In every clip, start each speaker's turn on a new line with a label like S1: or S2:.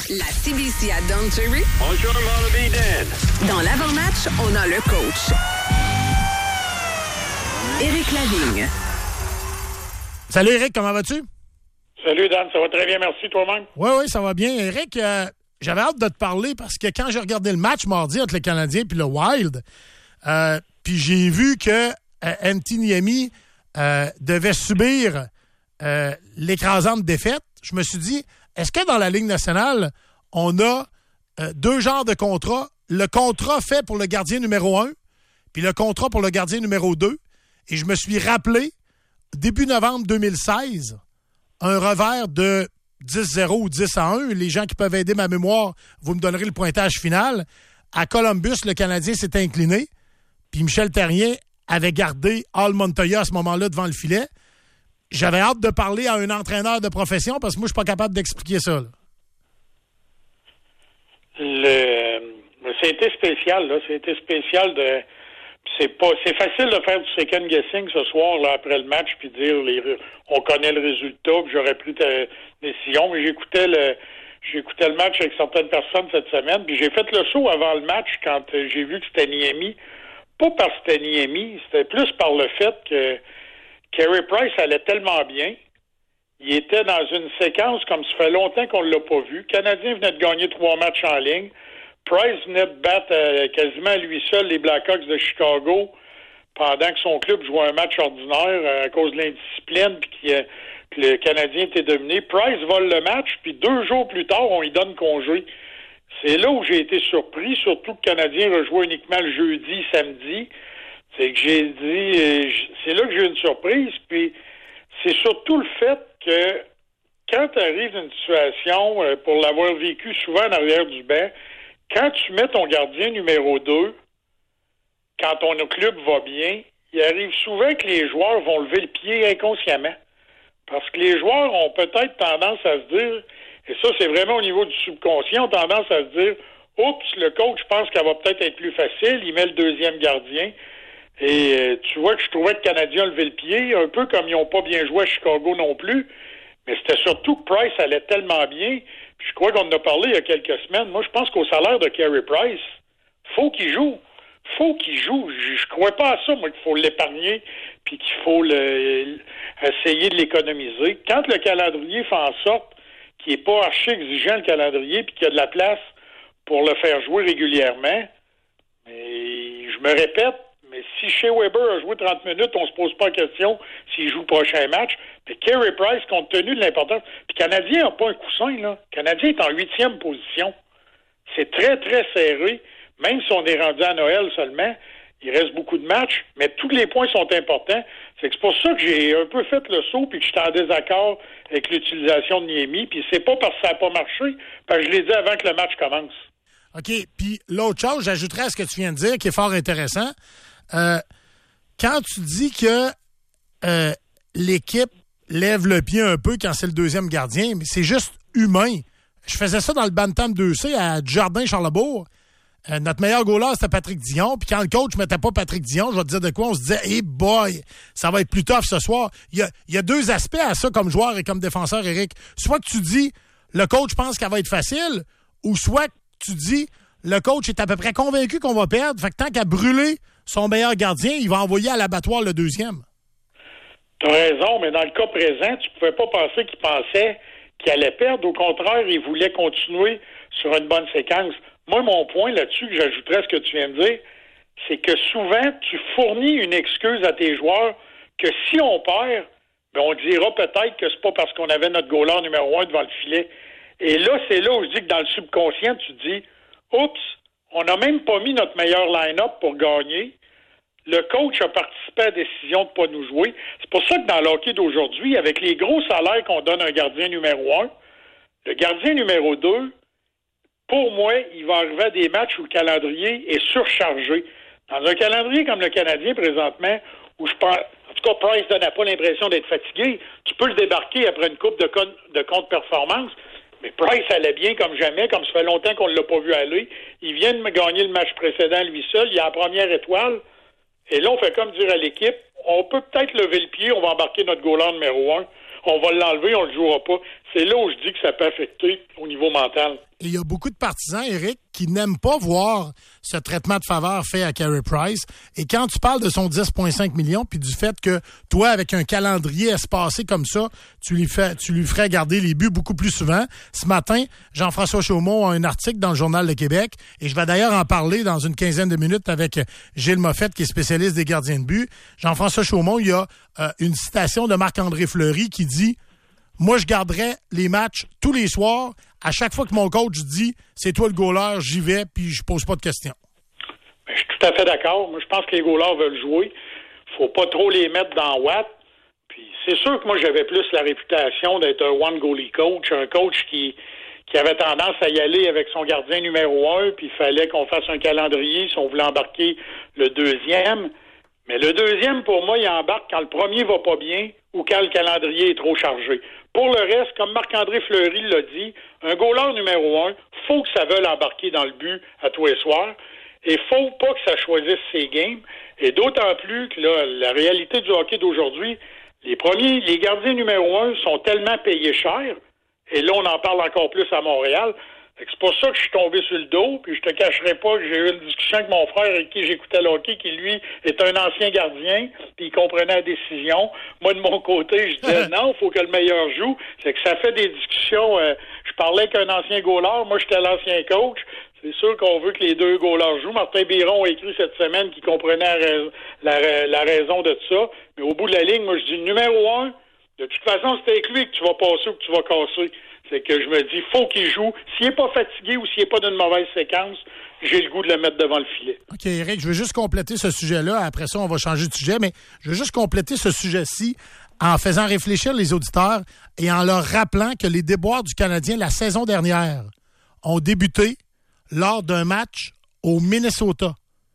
S1: La CBC à Downcherry.
S2: Bonjour, Monterey Dan.
S1: Dans l'avant-match, on a le coach. Éric Lavigne.
S3: Salut Éric, comment vas-tu?
S4: Salut Dan, ça va très bien, merci toi-même.
S3: Oui, ça va bien. Éric, j'avais hâte de te parler parce que quand j'ai regardé le match mardi entre le Canadien et le Wild, puis j'ai vu que Niemi devait subir l'écrasante défaite, je me suis dit, est-ce que dans la Ligue nationale, on a deux genres de contrats? Le contrat fait pour le gardien numéro 1, puis le contrat pour le gardien numéro 2. Et je me suis rappelé, début novembre 2016, un revers de 10-0 ou 10-1. Les gens qui peuvent aider ma mémoire, vous me donnerez le pointage final. À Columbus, le Canadien s'est incliné, puis Michel Therrien avait gardé Al Montoya à ce moment-là devant le filet. J'avais hâte de parler à un entraîneur de profession parce que moi, je suis pas capable d'expliquer ça.
S4: C'était spécial, là. C'était spécial de... C'est facile de faire du second guessing ce soir, là, après le match, puis dire on connaît le résultat, puis j'aurais pris ta décision, mais j'écoutais le match avec certaines personnes cette semaine, puis j'ai fait le saut avant le match quand j'ai vu que c'était Niemi. Pas parce que c'était Niemi, c'était plus par le fait que Carey Price allait tellement bien. Il était dans une séquence comme ça fait longtemps qu'on ne l'a pas vu. Le Canadien venait de gagner 3 matchs en ligne. Price venait de battre quasiment à lui seul les Blackhawks de Chicago pendant que son club jouait un match ordinaire à cause de l'indiscipline puis que le Canadien était dominé. Price vole le match, puis 2 jours plus tard, on lui donne congé. C'est là où j'ai été surpris, surtout que le Canadien rejouait uniquement le jeudi, samedi. C'est que j'ai dit, c'est là que j'ai eu une surprise, puis c'est surtout le fait que quand tu arrives dans une situation, pour l'avoir vécu souvent en arrière du banc, quand tu mets ton gardien numéro 2, quand ton club va bien, il arrive souvent que les joueurs vont lever le pied inconsciemment. Parce que les joueurs ont peut-être tendance à se dire, et ça c'est vraiment au niveau du subconscient, ont tendance à se dire, oups, le coach pense qu'elle va peut-être être plus facile, il met le deuxième gardien. Et tu vois que je trouvais que le Canadien a levé le pied, un peu comme ils n'ont pas bien joué à Chicago non plus. Mais c'était surtout que Price allait tellement bien. Puis je crois qu'on en a parlé il y a quelques semaines. Moi, je pense qu'au salaire de Carey Price, faut qu'il joue. Je crois pas à ça, moi, qu'il faut l'épargner puis qu'il faut essayer de l'économiser. Quand le calendrier fait en sorte qu'il n'est pas archi exigeant, le calendrier, puis qu'il y a de la place pour le faire jouer régulièrement, mais je me répète, mais si Shea Weber a joué 30 minutes, on se pose pas la question s'il joue le prochain match. Puis Carey Price, compte tenu de l'importance... Puis le Canadien n'a pas un coussin, là. Le Canadien est en 8e position. C'est très, très serré. Même si on est rendu à Noël seulement, il reste beaucoup de matchs, mais tous les points sont importants. C'est pour ça que j'ai un peu fait le saut puis que j'étais en désaccord avec l'utilisation de Niemi. Puis c'est pas parce que ça n'a pas marché, parce que je l'ai dit avant que le match commence.
S3: OK. Puis l'autre chose, j'ajouterais à ce que tu viens de dire, qui est fort intéressant. Quand tu dis que l'équipe lève le pied un peu quand c'est le deuxième gardien, mais c'est juste humain. Je faisais ça dans le Bantam 2C à Jardin-Charlebourg. Notre meilleur goaler, c'était Patrick Dion. Puis quand le coach mettait pas Patrick Dion, je vais te dire de quoi, on se disait « Hey boy, ça va être plus tough ce soir ». Il y a 2 aspects à ça comme joueur et comme défenseur, Éric. Soit que tu dis « Le coach pense qu'elle va être facile » ou soit que tu dis « Le coach est à peu près convaincu qu'on va perdre. Fait que tant qu'à brûler son meilleur gardien, il va envoyer à l'abattoir le deuxième. »
S4: Tu as raison, mais dans le cas présent, tu pouvais pas penser qu'il pensait qu'il allait perdre. Au contraire, il voulait continuer sur une bonne séquence. Moi, mon point là-dessus, que j'ajouterais à ce que tu viens de dire, c'est que souvent, tu fournis une excuse à tes joueurs que si on perd, ben on dira peut-être que c'est pas parce qu'on avait notre goaler numéro 1 devant le filet. Et là, c'est là où je dis que dans le subconscient, tu te dis « Oups, on n'a même pas mis notre meilleur line-up pour gagner. Le coach a participé à la décision de ne pas nous jouer. » C'est pour ça que dans le hockey d'aujourd'hui, avec les gros salaires qu'on donne à un gardien numéro 1, le gardien numéro 2, pour moi, il va arriver à des matchs où le calendrier est surchargé. Dans un calendrier comme le Canadien présentement, où je pense, en tout cas, Price ne donnait pas l'impression d'être fatigué, tu peux le débarquer après une coupe de contre-performance, mais Price allait bien comme jamais, comme ça fait longtemps qu'on ne l'a pas vu aller. Il vient de me gagner le match précédent lui seul, il a la première étoile, et là, on fait comme dire à l'équipe, on peut peut-être lever le pied, on va embarquer notre goaler numéro 1, on va l'enlever, on ne le jouera pas. C'est là où je dis que ça peut affecter au niveau mental.
S3: Et il y a beaucoup de partisans, Éric, qui n'aiment pas voir ce traitement de faveur fait à Carey Price. Et quand tu parles de son 10,5 millions, puis du fait que toi, avec un calendrier espacé comme ça, tu lui ferais garder les buts beaucoup plus souvent. Ce matin, Jean-François Chaumont a un article dans le Journal de Québec, et je vais d'ailleurs en parler dans une quinzaine de minutes avec Gilles Moffett, qui est spécialiste des gardiens de but. Jean-François Chaumont, il y a une citation de Marc-André Fleury qui dit « Moi, je garderais les matchs tous les soirs. À chaque fois que mon coach dit « C'est toi le goaler, j'y vais, puis je pose pas de questions. »
S4: Je suis tout à fait d'accord. Moi, je pense que les goalers veulent jouer. Faut pas trop les mettre dans Watt. Puis c'est sûr que moi, j'avais plus la réputation d'être un one-goalie coach, un coach qui avait tendance à y aller avec son gardien numéro 1, puis il fallait qu'on fasse un calendrier si on voulait embarquer le deuxième. Mais le deuxième, pour moi, il embarque quand le premier va pas bien ou quand le calendrier est trop chargé. Pour le reste, comme Marc-André Fleury l'a dit, un goaler numéro 1, faut que ça veuille embarquer dans le but à tous les soirs. Et faut pas que ça choisisse ses games. Et d'autant plus que là, la réalité du hockey d'aujourd'hui, les gardiens numéro 1 sont tellement payés cher. Et là, on en parle encore plus à Montréal. C'est pour ça que je suis tombé sur le dos, puis je te cacherai pas que j'ai eu une discussion avec mon frère avec qui j'écoutais le hockey, qui lui est un ancien gardien, puis il comprenait la décision. Moi, de mon côté, je disais non, il faut que le meilleur joue. C'est que ça fait des discussions. Je parlais avec un ancien goaler, moi j'étais l'ancien coach. C'est sûr qu'on veut que les deux goalers jouent. Martin Biron a écrit cette semaine qu'il comprenait la raison de ça. Mais au bout de la ligne, moi je dis numéro 1, de toute façon, c'est avec lui que tu vas passer ou que tu vas casser. C'est que je me dis, faut qu'il joue. S'il n'est pas fatigué ou s'il n'est pas d'une mauvaise séquence, j'ai le goût de le mettre devant le filet.
S3: OK, Éric, je veux juste compléter ce sujet-là. Après ça, on va changer de sujet, mais je veux juste compléter ce sujet-ci en faisant réfléchir les auditeurs et en leur rappelant que les déboires du Canadien la saison dernière ont débuté lors d'un match au Minnesota.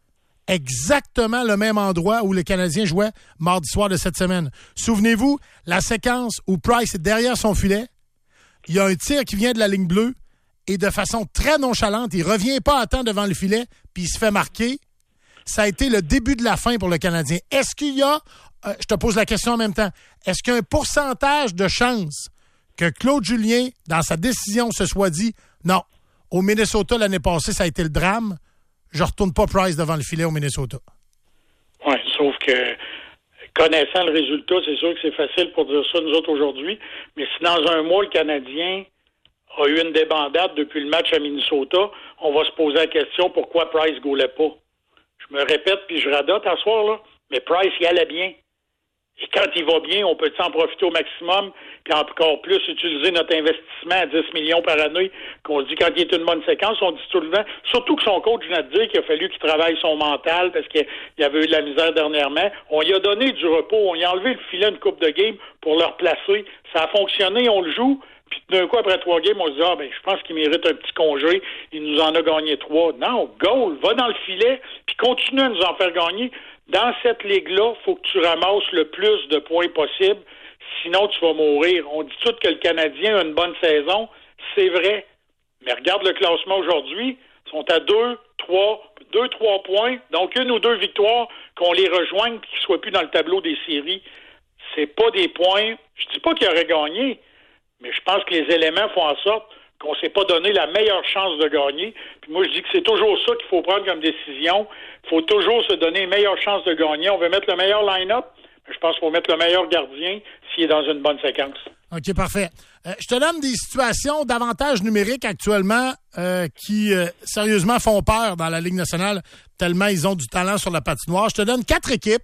S3: Exactement le même endroit où le Canadien jouait mardi soir de cette semaine. Souvenez-vous, la séquence où Price est derrière son filet, il y a un tir qui vient de la ligne bleue et de façon très nonchalante, il revient pas à temps devant le filet puis il se fait marquer. Ça a été le début de la fin pour le Canadien. Est-ce qu'il y a, je te pose la question en même temps, est-ce qu'il y a un pourcentage de chance que Claude Julien, dans sa décision, se soit dit non, au Minnesota l'année passée, ça a été le drame, je retourne pas Price devant le filet au Minnesota?
S4: Oui, sauf que connaissant le résultat, c'est sûr que c'est facile pour dire ça, nous autres, aujourd'hui. Mais si dans un mois, le Canadien a eu une débandade depuis le match à Minnesota, on va se poser la question pourquoi Price ne goalait pas. Je me répète puis je radote à soir, là, mais Price, il allait bien. Et quand il va bien, on peut en profiter au maximum, puis encore plus utiliser notre investissement à 10 millions par année, qu'on dit quand il est une bonne séquence, on dit tout le temps. Surtout que son coach vient de dire qu'il a fallu qu'il travaille son mental parce qu'il avait eu de la misère dernièrement. On lui a donné du repos, on lui a enlevé le filet une coupe de game pour le replacer. Ça a fonctionné, on le joue. Puis d'un coup, après 3 games, on se dit je pense qu'il mérite un petit congé. Il nous en a gagné 3. Non, goal, va dans le filet, puis continue à nous en faire gagner. Dans cette ligue-là, il faut que tu ramasses le plus de points possible, sinon tu vas mourir. On dit tout que le Canadien a une bonne saison, c'est vrai. Mais regarde le classement aujourd'hui, ils sont à 2-3 points, donc 1 ou 2 victoires, qu'on les rejoigne et qu'ils ne soient plus dans le tableau des séries. C'est pas des points. Je dis pas qu'ils auraient gagné, mais je pense que les éléments font en sorte qu'on ne s'est pas donné la meilleure chance de gagner. Puis moi, je dis que c'est toujours ça qu'il faut prendre comme décision. Il faut toujours se donner une meilleure chance de gagner. On veut mettre le meilleur line-up, mais je pense qu'il faut mettre le meilleur gardien s'il est dans une bonne séquence.
S3: OK, parfait. Je te donne des situations d'avantages numériques actuellement qui, sérieusement, font peur dans la Ligue nationale, tellement ils ont du talent sur la patinoire. Je te donne 4 équipes,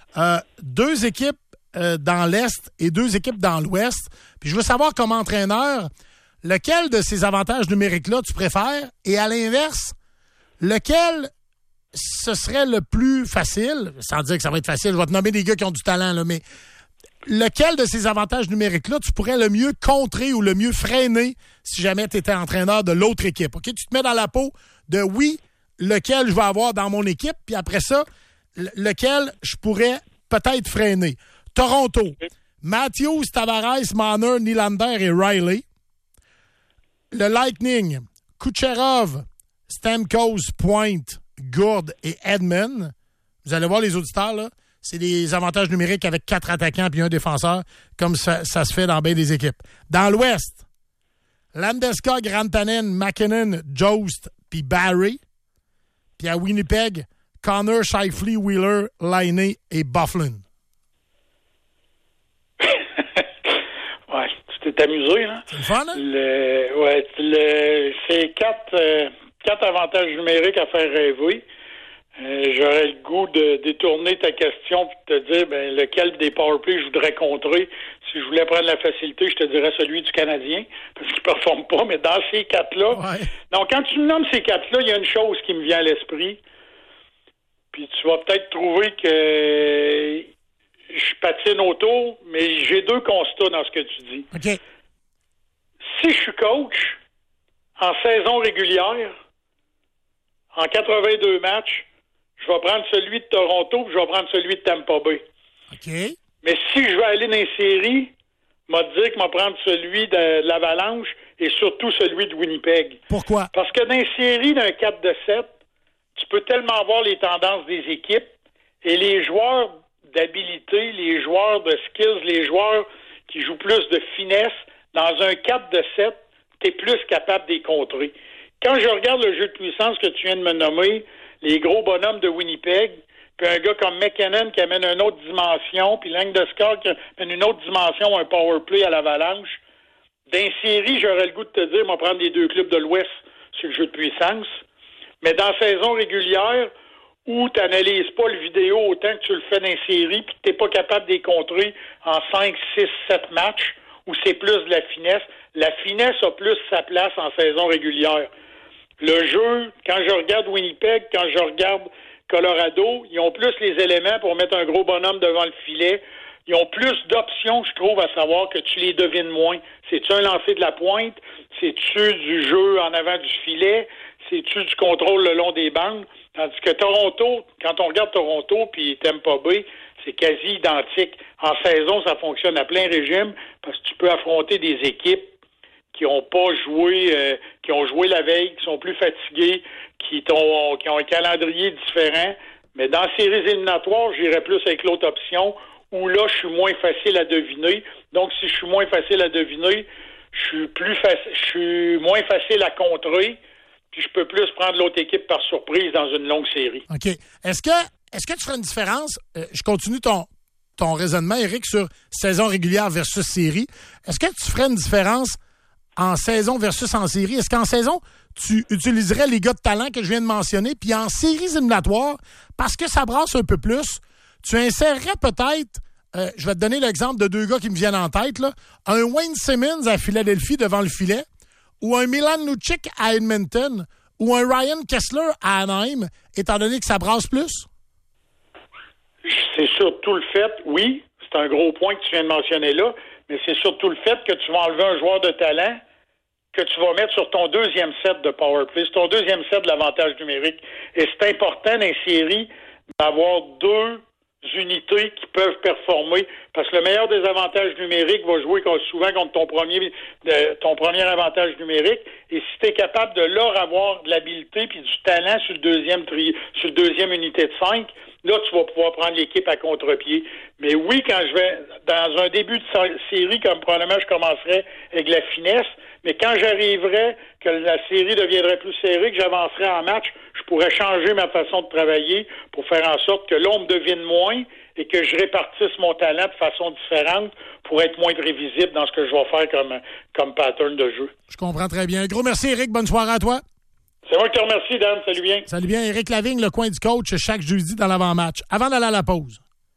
S3: 2 équipes dans l'Est et 2 équipes dans l'Ouest. Puis je veux savoir, comme entraîneur, lequel de ces avantages numériques-là tu préfères? Et à l'inverse, lequel ce serait le plus facile? Sans dire que ça va être facile, je vais te nommer des gars qui ont du talent, là, mais lequel de ces avantages numériques-là tu pourrais le mieux contrer ou le mieux freiner si jamais tu étais entraîneur de l'autre équipe? OK? Tu te mets dans la peau de lequel je vais avoir dans mon équipe, puis après ça, lequel je pourrais peut-être freiner. Toronto, Matthews, Tavares, Marner, Nylander et Riley. Le Lightning, Kucherov, Stamkos, Point, Gourde et Edman. Vous allez voir les auditeurs, là. C'est des avantages numériques avec 4 attaquants puis un défenseur, comme ça se fait dans bien des équipes. Dans l'Ouest, Landeskog, Rantanen, McKinnon, Jost, puis Barry. Puis à Winnipeg, Connor, Scheifele, Wheeler, Laine et Byfuglien.
S4: Ouais, tu t'es amusé, hein?
S3: C'est le fun, hein?
S4: C'est quatre avantages numériques à faire rêver. J'aurais le goût de détourner ta question et de te dire lequel des powerplays je voudrais contrer. Si je voulais prendre la facilité, je te dirais celui du Canadien, parce qu'il ne performe pas, mais dans ces quatre-là.
S3: Ouais.
S4: Donc, quand tu me nommes ces quatre-là, il y a une chose qui me vient à l'esprit. Puis tu vas peut-être trouver que je patine autour, mais j'ai deux constats dans ce que tu dis.
S3: OK.
S4: Si je suis coach, en saison régulière, en 82 matchs, je vais prendre celui de Toronto puis je vais prendre celui de Tampa Bay.
S3: OK.
S4: Mais si je vais aller dans les séries, m'a dit que je vais prendre celui de l'Avalanche et surtout celui de Winnipeg.
S3: Pourquoi?
S4: Parce que dans les séries d'un 4-7, tu peux tellement voir les tendances des équipes et les joueurs d'habilité, les joueurs de skills, les joueurs qui jouent plus de finesse, dans un 4-7, tu es plus capable de les contrer. Quand je regarde le jeu de puissance que tu viens de me nommer, les gros bonhommes de Winnipeg, puis un gars comme McKinnon qui amène une autre dimension, puis Landeskog qui amène une autre dimension, un power play à l'Avalanche. Dans les séries, j'aurais le goût de te dire, on va prendre les deux clubs de l'Ouest sur le jeu de puissance. Mais dans la saison régulière, où tu n'analyses pas le vidéo autant que tu le fais dans les séries, puis que tu n'es pas capable de les contrer en 5, 6, 7 matchs, où c'est plus de la finesse. La finesse a plus sa place en saison régulière. Le jeu, quand je regarde Winnipeg, quand je regarde Colorado, ils ont plus les éléments pour mettre un gros bonhomme devant le filet. Ils ont plus d'options, je trouve, à savoir que tu les devines moins. C'est-tu un lancer de la pointe? C'est-tu du jeu en avant du filet? C'est-tu du contrôle le long des bandes? Tandis que Toronto, quand on regarde Toronto puis Tampa Bay, c'est quasi identique. En saison, ça fonctionne à plein régime parce que tu peux affronter des équipes qui ont pas joué, qui ont joué la veille, qui sont plus fatigués, qui ont un calendrier différent. Mais dans les séries éliminatoires, j'irais plus avec l'autre option, où là, je suis moins facile à deviner. Donc, si je suis moins facile à deviner, je suis moins facile à contrer, puis je peux plus prendre l'autre équipe par surprise dans une longue série.
S3: OK. Est-ce que tu ferais une différence? Je continue ton raisonnement, Éric, sur saison régulière versus série. Est-ce que tu ferais une différence en saison versus en série? Est-ce qu'en saison, tu utiliserais les gars de talent que je viens de mentionner, puis en séries éliminatoires, parce que ça brasse un peu plus, tu insérerais peut-être, je vais te donner l'exemple de deux gars qui me viennent en tête, là, un Wayne Simmons à Philadelphie devant le filet, ou un Milan Lucic à Edmonton, ou un Ryan Kessler à Anaheim, étant donné que ça brasse plus?
S4: C'est surtout le fait, oui, c'est un gros point que tu viens de mentionner là, mais c'est surtout le fait que tu vas enlever un joueur de talent que tu vas mettre sur ton deuxième set de powerplay, c'est ton deuxième set de l'avantage numérique. Et c'est important dans les séries d'avoir deux unités qui peuvent performer, parce que le meilleur des avantages numériques va jouer souvent contre ton premier avantage numérique, et si tu es capable de leur avoir de l'habilité puis du talent sur le deuxième unité de 5, là, tu vas pouvoir prendre l'équipe à contre-pied. Mais oui, quand je vais dans un début de série, comme probablement je commencerai avec la finesse, mais quand j'arriverai, que la série deviendrait plus serrée, que j'avancerai en match, je pourrais changer ma façon de travailler pour faire en sorte que l'on me devine moins et que je répartisse mon talent de façon différente pour être moins prévisible dans ce que je vais faire comme pattern de jeu.
S3: Je comprends très bien. Gros merci, Éric. Bonne soirée à toi.
S4: C'est moi qui te remercie, Dan. Salut bien.
S3: Salut bien. Éric Lavigne, le coin du coach, chaque jeudi dans l'avant-match. Avant d'aller à la pause.